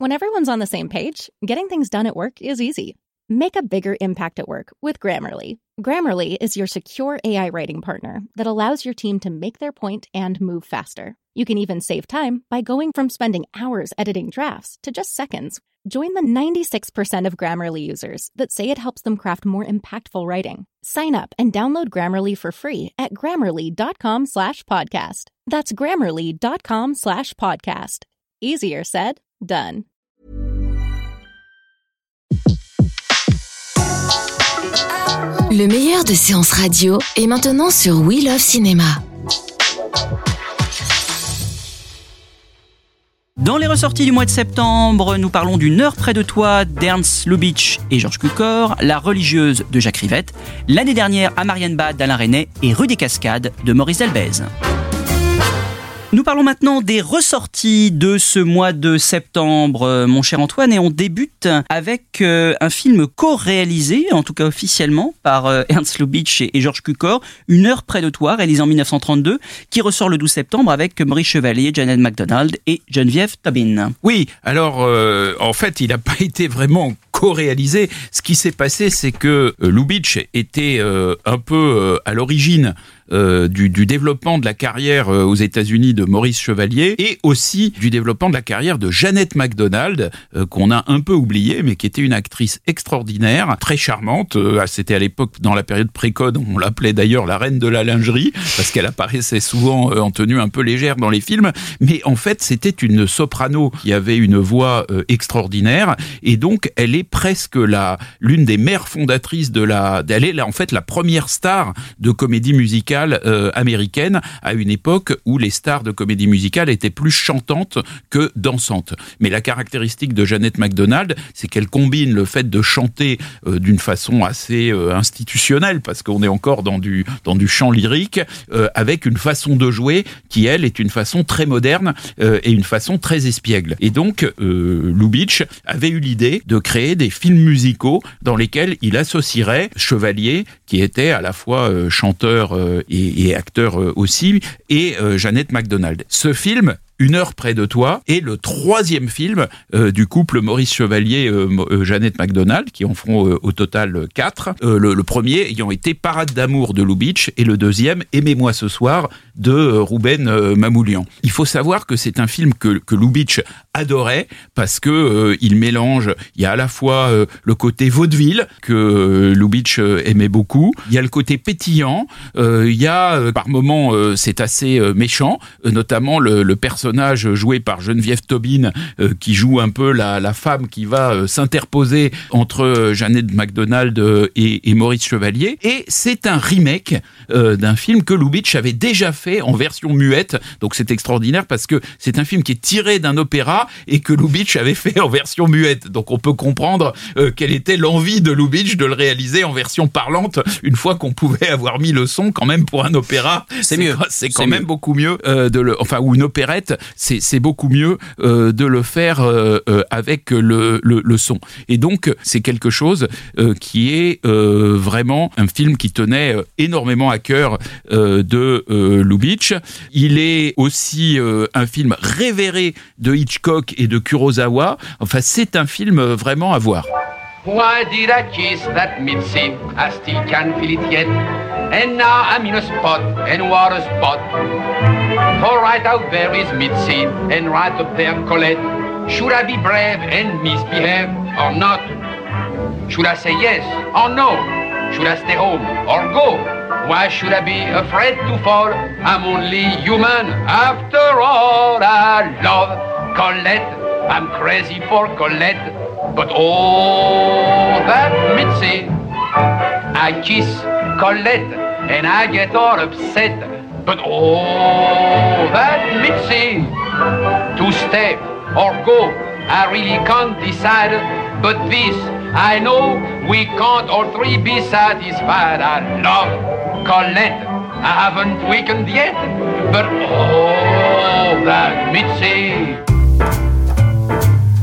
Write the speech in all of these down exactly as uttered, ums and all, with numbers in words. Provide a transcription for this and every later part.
When everyone's on the same page, getting things done at work is easy. Make a bigger impact at work with Grammarly. Grammarly is your secure A I writing partner that allows your team to make their point and move faster. You can even save time by going from spending hours editing drafts to just seconds. Join the ninety-six percent of Grammarly users that say it helps them craft more impactful writing. Sign up and download Grammarly for free at grammarly.com slash podcast. That's grammarly.com slash podcast. Easier said, done. Le meilleur de séances radio est maintenant sur We Love Cinéma. Dans les ressorties du mois de septembre, nous parlons d'une heure près de toi d'Ernst Lubitsch et Georges Cukor, La religieuse de Jacques Rivette, l'année dernière à Marienbad d'Alain Resnais et Rue des Cascades de Maurice Delbez. Nous parlons maintenant des ressorties de ce mois de septembre, mon cher Antoine, et on débute avec euh, un film co-réalisé, en tout cas officiellement, par euh, Ernst Lubitsch et, et Georges Cukor, Une heure près de toi, réalisé en dix-neuf cent trente-deux, qui ressort le douze septembre avec Maurice Chevalier, Jeannette MacDonald et Geneviève Tobin. Oui, alors euh, en fait, il n'a pas été vraiment co-réalisé. Ce qui s'est passé, c'est que euh, Lubitsch était euh, un peu euh, à l'origine Euh, du, du développement de la carrière euh, aux États-Unis de Maurice Chevalier et aussi du développement de la carrière de Jeannette MacDonald, euh, qu'on a un peu oublié, mais qui était une actrice extraordinaire, très charmante. Euh, c'était à l'époque, dans la période précode, on l'appelait d'ailleurs la reine de la lingerie, parce qu'elle apparaissait souvent euh, en tenue un peu légère dans les films. Mais en fait, c'était une soprano qui avait une voix euh, extraordinaire, et donc elle est presque la l'une des mères fondatrices de la... Elle est en fait la première star de comédie musicale Euh, américaine, à une époque où les stars de comédie musicale étaient plus chantantes que dansantes. Mais la caractéristique de Jeannette MacDonald, c'est qu'elle combine le fait de chanter euh, d'une façon assez euh, institutionnelle, parce qu'on est encore dans du, dans du chant lyrique, euh, avec une façon de jouer qui, elle, est une façon très moderne euh, et une façon très espiègle. Et donc, euh, Lubitsch avait eu l'idée de créer des films musicaux dans lesquels il associerait Chevalier, qui était à la fois euh, chanteur euh, Et, et acteur aussi, et euh, Jeannette MacDonald. Ce film, Une heure près de toi, est le troisième film euh, du couple Maurice Chevalier euh, euh, Jeannette MacDonald, qui en feront euh, au total quatre. Euh, le, le premier ayant été Parade d'amour de Lubitsch, et le deuxième Aimez-moi ce soir de euh, Rouben euh, Mamoulian. Il faut savoir que c'est un film que, que Lubitsch adorait, parce que euh, il mélange, il y a à la fois euh, le côté vaudeville que euh, Lubitsch euh, aimait beaucoup, il y a le côté pétillant, euh, il y a euh, par moments euh, c'est assez euh, méchant, euh, notamment le, le personnage joué par Geneviève Tobin, euh, qui joue un peu la, la femme qui va euh, s'interposer entre euh, Jeannette MacDonald euh, et, et Maurice Chevalier. Et c'est un remake euh, d'un film que Lubitsch avait déjà fait en version muette. Donc c'est extraordinaire parce que c'est un film qui est tiré d'un opéra et que Lubitsch avait fait en version muette. Donc on peut comprendre euh, quelle était l'envie de Lubitsch de le réaliser en version parlante, une fois qu'on pouvait avoir mis le son quand même pour un opéra. C'est, c'est mieux. C'est quand c'est même mieux. beaucoup mieux euh, de le, enfin, ou une opérette. C'est, c'est beaucoup mieux euh, de le faire euh, euh, avec le, le, le son. Et donc, c'est quelque chose euh, qui est euh, vraiment un film qui tenait euh, énormément à cœur euh, de euh, Lubitsch. Il est aussi euh, un film révéré de Hitchcock et de Kurosawa. Enfin, c'est un film vraiment à voir. Why did I kiss that Mitzi? I still can feel it yet. And now I'm in a spot, and what a spot. For right out there is Mitzi, and right up there Colette. Should I be brave and misbehave or not? Should I say yes or no? Should I stay home or go? Why should I be afraid to fall? I'm only human after all. I love Colette, I'm crazy for Colette. But oh, that Mitzi, I kiss Colette and I get all upset. But oh, that Mitzi, to stay or go, I really can't decide. But this, I know we can't all three be satisfied. I love Colette, I haven't weakened yet. But oh, that Mitzi.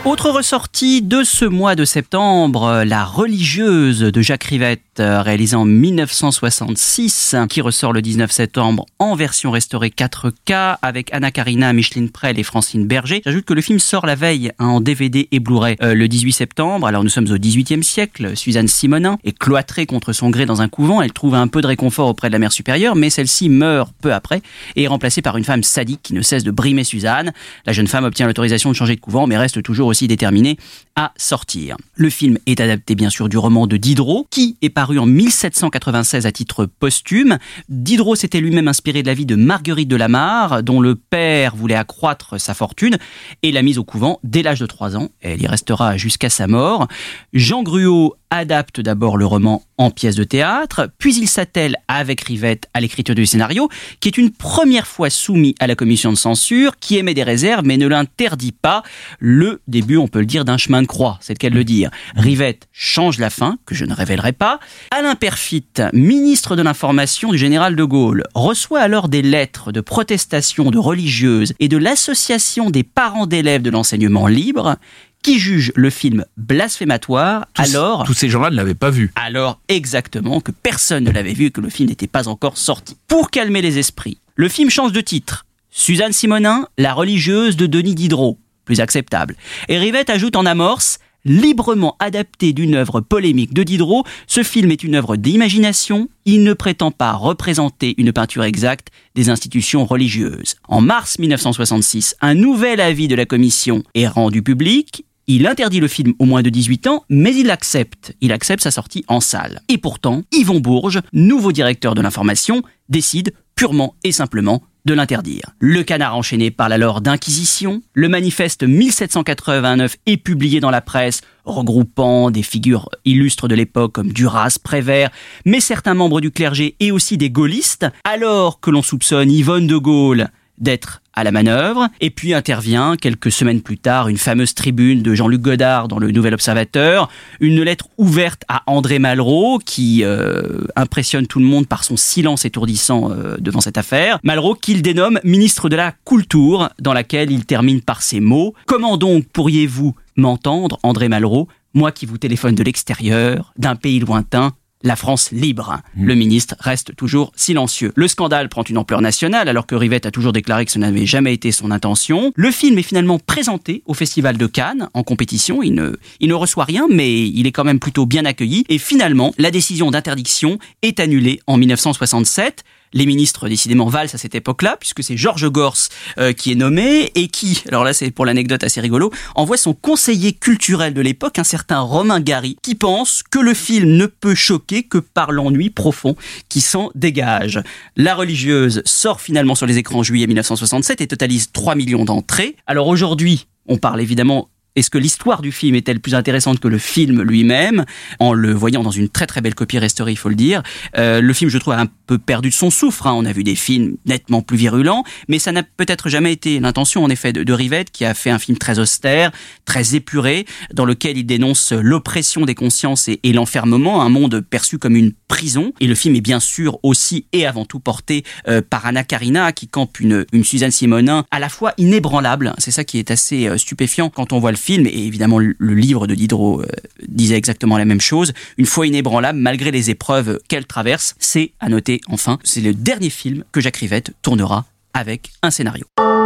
Autre ressortie de ce mois de septembre, La religieuse de Jacques Rivette, réalisée en dix-neuf cent soixante-six, qui ressort le dix-neuf septembre en version restaurée quatre K avec Anna Karina, Micheline Prel et Francine Berger. J'ajoute que le film sort la veille hein, en D V D et Blu-ray euh, le dix-huit septembre. Alors nous sommes au dix-huitième siècle. Suzanne Simonin est cloîtrée contre son gré dans un couvent. Elle trouve un peu de réconfort auprès de la mère supérieure, mais celle-ci meurt peu après et est remplacée par une femme sadique qui ne cesse de brimer Suzanne. La jeune femme obtient l'autorisation de changer de couvent, mais reste toujours aussi déterminée à sortir. Le film est adapté bien sûr du roman de Diderot, qui est paru en mille sept cent quatre-vingt-seize à titre posthume. Diderot s'était lui-même inspiré de la vie de Marguerite de la Mare, dont le père voulait accroître sa fortune et l'a mise au couvent dès l'âge de trois ans. Elle y restera jusqu'à sa mort. Jean Gruau adapte d'abord le roman en pièce de théâtre, puis il s'attelle avec Rivette à l'écriture du scénario, qui est une première fois soumis à la commission de censure, qui émet des réserves mais ne l'interdit pas. Le début, on peut le dire, d'un chemin de croix, c'est le cas de le dire. Rivette change la fin, que je ne révélerai pas. Alain Peyrefitte, ministre de l'Information du général de Gaulle, reçoit alors des lettres de protestation de religieuses et de l'association des parents d'élèves de l'enseignement libre, qui juge le film blasphématoire, tous, alors... Tous ces gens-là ne l'avaient pas vu. Alors, exactement, que personne ne l'avait vu et que le film n'était pas encore sorti. Pour calmer les esprits, le film change de titre. Suzanne Simonin, La religieuse de Denis Diderot. Plus acceptable. Et Rivette ajoute en amorce, librement adapté d'une œuvre polémique de Diderot, ce film est une œuvre d'imagination, il ne prétend pas représenter une peinture exacte des institutions religieuses. En mars mille neuf cent soixante-six, un nouvel avis de la commission est rendu public. Il interdit le film aux moins de dix-huit ans, mais il accepte. Il accepte sa sortie en salle. Et pourtant, Yvon Bourges, nouveau directeur de l'information, décide purement et simplement de l'interdire. Le Canard enchaîné parle alors d'inquisition. Le manifeste mille sept cent quatre-vingt-neuf est publié dans la presse, regroupant des figures illustres de l'époque comme Duras, Prévert, mais certains membres du clergé et aussi des gaullistes, alors que l'on soupçonne Yvonne de Gaulle d'être à la manœuvre. Et puis intervient, quelques semaines plus tard, une fameuse tribune de Jean-Luc Godard dans le Nouvel Observateur, une lettre ouverte à André Malraux, qui euh, impressionne tout le monde par son silence étourdissant euh, devant cette affaire. Malraux qu'il dénomme ministre de la Culture, dans laquelle il termine par ces mots. « Comment donc pourriez-vous m'entendre, André Malraux, moi qui vous téléphone de l'extérieur, d'un pays lointain, la France libre ». Le ministre reste toujours silencieux. Le scandale prend une ampleur nationale alors que Rivette a toujours déclaré que ce n'avait jamais été son intention. Le film est finalement présenté au Festival de Cannes en compétition. Il ne, il ne reçoit rien, mais il est quand même plutôt bien accueilli. Et finalement, la décision d'interdiction est annulée en mille neuf cent soixante-sept. Les ministres, décidément, valsent à cette époque-là, puisque c'est Georges Gors euh, qui est nommé, et qui, alors là c'est pour l'anecdote assez rigolo, envoie son conseiller culturel de l'époque, un certain Romain Gary, qui pense que le film ne peut choquer que par l'ennui profond qui s'en dégage. La religieuse sort finalement sur les écrans en juillet mille neuf cent soixante-sept et totalise trois millions d'entrées. Alors aujourd'hui, on parle évidemment... Est-ce que l'histoire du film est-elle plus intéressante que le film lui-même ? En le voyant dans une très très belle copie restaurée, il faut le dire. Euh, le film, je trouve, a un peu perdu de son souffle. Hein. On a vu des films nettement plus virulents, mais ça n'a peut-être jamais été l'intention, en effet, de, de Rivette, qui a fait un film très austère, très épuré, dans lequel il dénonce l'oppression des consciences et, et l'enfermement, un monde perçu comme une prison. Et le film est bien sûr aussi et avant tout porté euh, par Anna Karina, qui campe une, une Suzanne Simonin à la fois inébranlable. C'est ça qui est assez euh, stupéfiant quand on voit le film. Film, et évidemment le livre de Diderot euh, disait exactement la même chose, une foi inébranlable malgré les épreuves qu'elle traverse. C'est, à noter enfin, c'est le dernier film que Jacques Rivette tournera avec un scénario.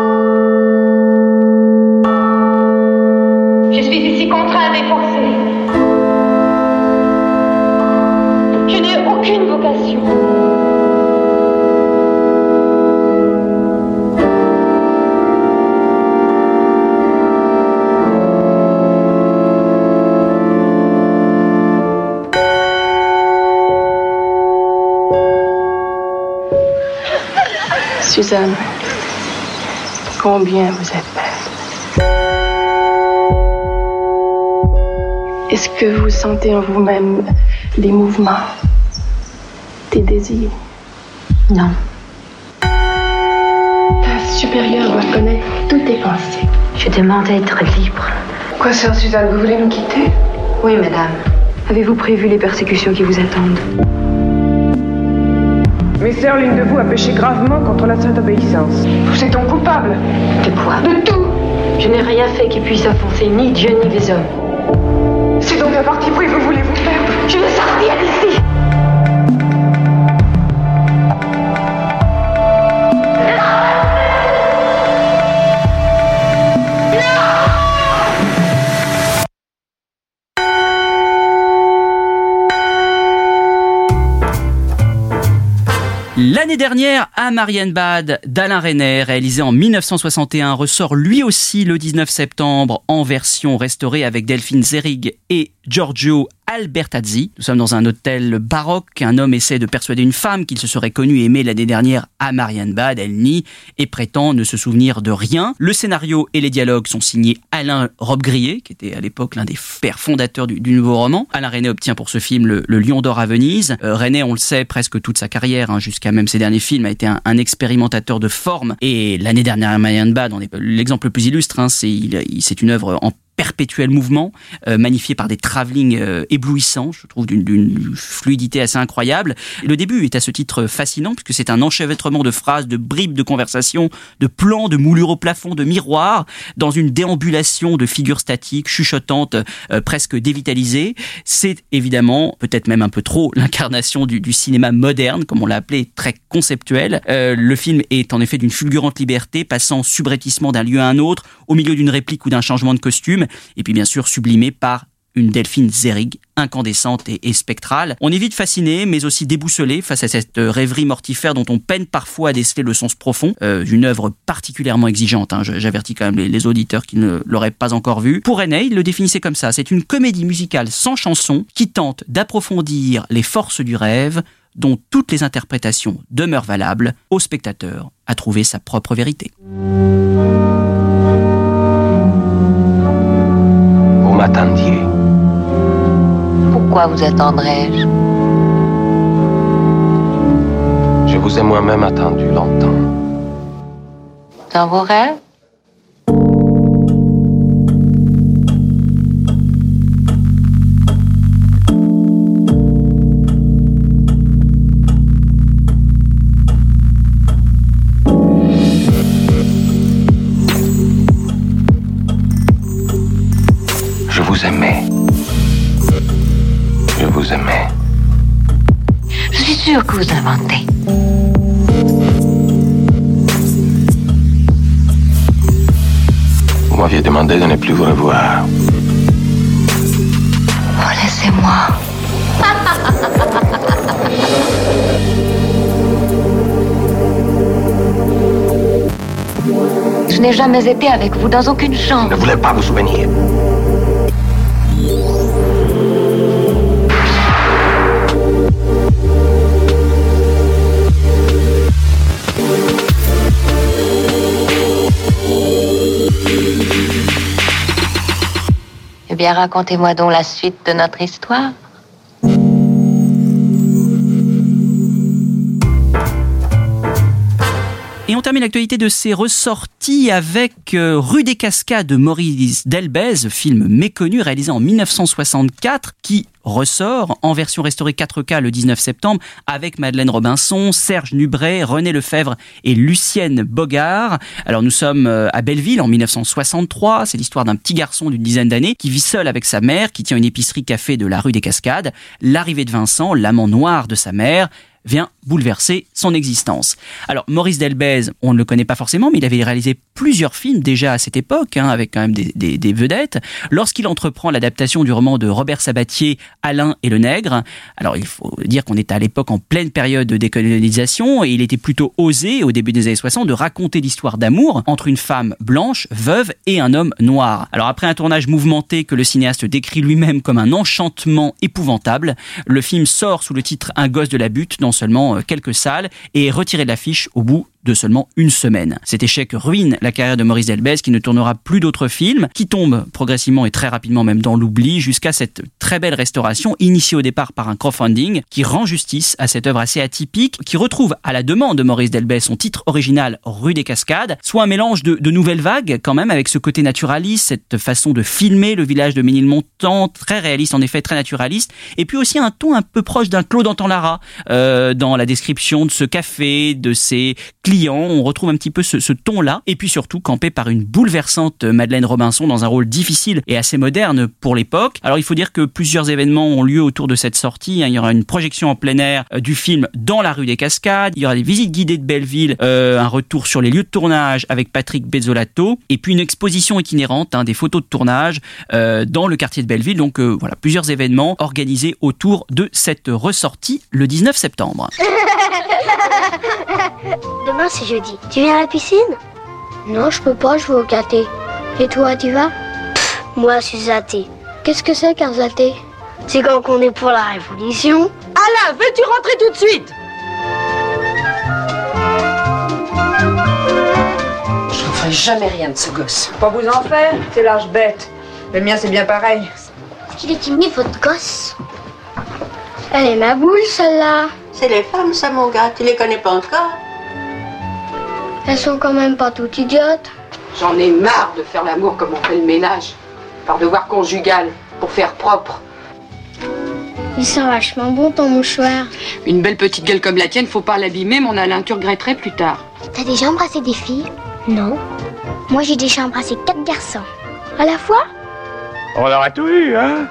Je suis ici contrainte et forcée. Je n'ai aucune vocation. Suzanne, combien vous êtes belle. Est-ce que vous sentez en vous-même des mouvements, des désirs? Non. Ta supérieure doit connaître toutes tes pensées. Je demande à être libre. Quoi, sœur Suzanne, vous voulez nous quitter? Oui, madame. Avez-vous prévu les persécutions qui vous attendent? Mes sœurs, l'une de vous a péché gravement contre la sainte obéissance. Vous êtes donc coupable. De quoi? De tout. Je n'ai rien fait qui puisse offenser ni Dieu ni les hommes. C'est donc un parti pris, vous voulez vous faire. Je veux sortir d'ici. L'année dernière, à Marienbad d'Alain Resnais, réalisé en mille neuf cent soixante et un, ressort lui aussi le dix-neuf septembre en version restaurée avec Delphine Seyrig et Giorgio Albertazzi. Nous sommes dans un hôtel baroque. Un homme essaie de persuader une femme qu'il se serait connu et aimé l'année dernière à Marienbad. Elle nie et prétend ne se souvenir de rien. Le scénario et les dialogues sont signés Alain Robbe-Grillet, qui était à l'époque l'un des pères fondateurs du, du nouveau roman. Alain Resnais obtient pour ce film le, le Lion d'Or à Venise. Euh, Resnais, on le sait, presque toute sa carrière, hein, jusqu'à même ses derniers films, a été un, un expérimentateur de forme. Et l'année dernière à Marienbad, on est l'exemple le plus illustre, hein, c'est, il, il, c'est une œuvre en perpétuel mouvement, euh, magnifié par des travelling euh, éblouissants, je trouve d'une, d'une fluidité assez incroyable. Le début est à ce titre fascinant, puisque c'est un enchevêtrement de phrases, de bribes de conversation, de plans, de moulures au plafond, de miroirs, dans une déambulation de figures statiques, chuchotantes, euh, presque dévitalisées. C'est évidemment, peut-être même un peu trop, l'incarnation du, du cinéma moderne, comme on l'a appelé, très conceptuel. Euh, le film est en effet d'une fulgurante liberté, passant subrepticement d'un lieu à un autre, au milieu d'une réplique ou d'un changement de costume, et puis bien sûr sublimé par une Delphine Seyrig incandescente et, et spectrale. On est vite fasciné, mais aussi déboussolé face à cette rêverie mortifère dont on peine parfois à déceler le sens profond. Euh, une œuvre particulièrement exigeante, hein. J'avertis quand même les, les auditeurs qui ne l'auraient pas encore vue. Pour Resnais, il le définissait comme ça. C'est une comédie musicale sans chanson qui tente d'approfondir les forces du rêve, dont toutes les interprétations demeurent valables, au spectateur à trouver sa propre vérité. Vous m'attendiez. Pourquoi vous attendrais-je? Je vous ai moi-même attendu longtemps. Dans vos rêves? Je vous aimais. Je vous aimais. Je suis sûre que vous inventez. Vous m'aviez demandé de ne plus vous revoir. Oh, laissez-moi. Je n'ai jamais été avec vous dans aucune chambre. Je ne voulais pas vous souvenir. Eh bien, racontez-moi donc la suite de notre histoire. Et on termine l'actualité de ces ressorties avec euh, Rue des Cascades de Maurice Delbez, film méconnu réalisé en mille neuf cent soixante-quatre, qui ressort en version restaurée quatre K le dix-neuf septembre avec Madeleine Robinson, Serge Nubret, René Lefebvre et Lucienne Bogart. Alors nous sommes à Belleville en mille neuf cent soixante-trois, c'est l'histoire d'un petit garçon d'une dizaine d'années qui vit seul avec sa mère, qui tient une épicerie café de la rue des Cascades. L'arrivée de Vincent, l'amant noir de sa mère, vient bouleverser son existence. Alors Maurice Delbez, on ne le connaît pas forcément, mais il avait réalisé plusieurs films déjà à cette époque, hein, avec quand même des, des, des vedettes. Lorsqu'il entreprend l'adaptation du roman de Robert Sabatier, Alain et le Nègre, alors il faut dire qu'on était à l'époque en pleine période de décolonisation, et il était plutôt osé, au début des années soixante, de raconter l'histoire d'amour entre une femme blanche, veuve, et un homme noir. Alors après un tournage mouvementé que le cinéaste décrit lui-même comme un enchantement épouvantable, le film sort sous le titre Un gosse de la butte dans seulement quelques salles et est retiré de l'affiche au bout de seulement une semaine. Cet échec ruine la carrière de Maurice Delbez, qui ne tournera plus d'autres films, qui tombe progressivement et très rapidement même dans l'oubli, jusqu'à cette très belle restauration initiée au départ par un crowdfunding qui rend justice à cette œuvre assez atypique, qui retrouve à la demande de Maurice Delbez son titre original Rue des Cascades, soit un mélange de, de nouvelles vagues quand même, avec ce côté naturaliste, cette façon de filmer le village de Ménilmontant, très réaliste en effet, très naturaliste, et puis aussi un ton un peu proche d'un Claude Anton-Lara euh, dans la description de ce café, de ses client. On retrouve un petit peu ce, ce ton-là. Et puis surtout, campé par une bouleversante Madeleine Robinson dans un rôle difficile et assez moderne pour l'époque. Alors, il faut dire que plusieurs événements ont lieu autour de cette sortie. Il y aura une projection en plein air du film dans la rue des Cascades. Il y aura des visites guidées de Belleville, euh, un retour sur les lieux de tournage avec Patrick Bezzolato, et puis une exposition itinérante, hein, des photos de tournage euh, dans le quartier de Belleville. Donc euh, voilà, plusieurs événements organisés autour de cette ressortie le dix-neuf septembre. Demain c'est jeudi. Tu viens à la piscine? Non, je peux pas, je vais au caté. Et toi, tu vas? Pff, moi, je suis zaté. Qu'est-ce que c'est qu'un zaté? C'est quand on est pour la révolution. Alain, veux-tu rentrer tout de suite? Je ne ferai jamais rien de ce gosse. Pas vous en faire, c'est l'âge bête. Le mien, c'est bien pareil. Est-ce qu'il est timide, votre gosse? Elle est ma boule, celle-là. C'est les femmes, ça, mon gars. Tu les connais pas encore? Elles sont quand même pas toutes idiotes. J'en ai marre de faire l'amour comme on fait le ménage. Par devoir conjugal, pour faire propre. Il sent vachement bon, ton mouchoir. Une belle petite gueule comme la tienne, faut pas l'abîmer, mon Alain, tu regretterais plus tard. T'as déjà embrassé des filles? Non. Moi, j'ai déjà embrassé quatre garçons. À la fois? On aurait tout eu, hein?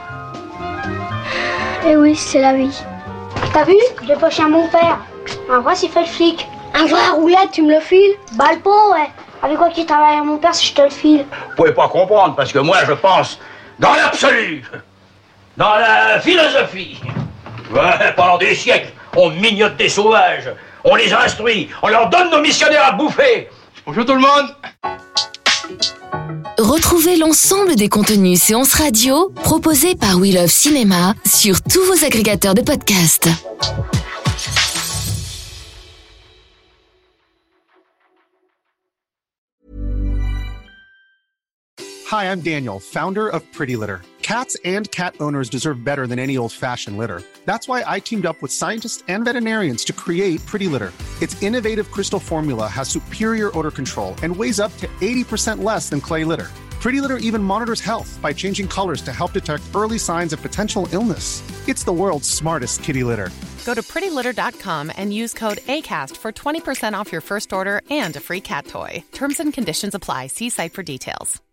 Eh oui, c'est la vie. T'as vu? Je l'ai poché à mon père. Un vrai, s'il fait le flic. Un vrai à roulette, tu me le files? Bah le pot, ouais. Avec quoi qu'il travaille à mon père si je te le file? Vous pouvez pas comprendre, parce que moi, je pense dans l'absolu, dans la philosophie. Ouais, pendant des siècles, on mignote des sauvages, on les instruit, on leur donne nos missionnaires à bouffer. Bonjour tout le monde. Retrouvez l'ensemble des contenus Séance Radio proposés par We Love Cinéma sur tous vos agrégateurs de podcasts. Hi, I'm Daniel, founder of Pretty Litter. Cats and cat owners deserve better than any old-fashioned litter. That's why I teamed up with scientists and veterinarians to create Pretty Litter. Its innovative crystal formula has superior odor control and weighs up to eighty percent less than clay litter. Pretty Litter even monitors health by changing colors to help detect early signs of potential illness. It's the world's smartest kitty litter. Go to pretty litter dot com and use code ACAST for twenty percent off your first order and a free cat toy. Terms and conditions apply. See site for details.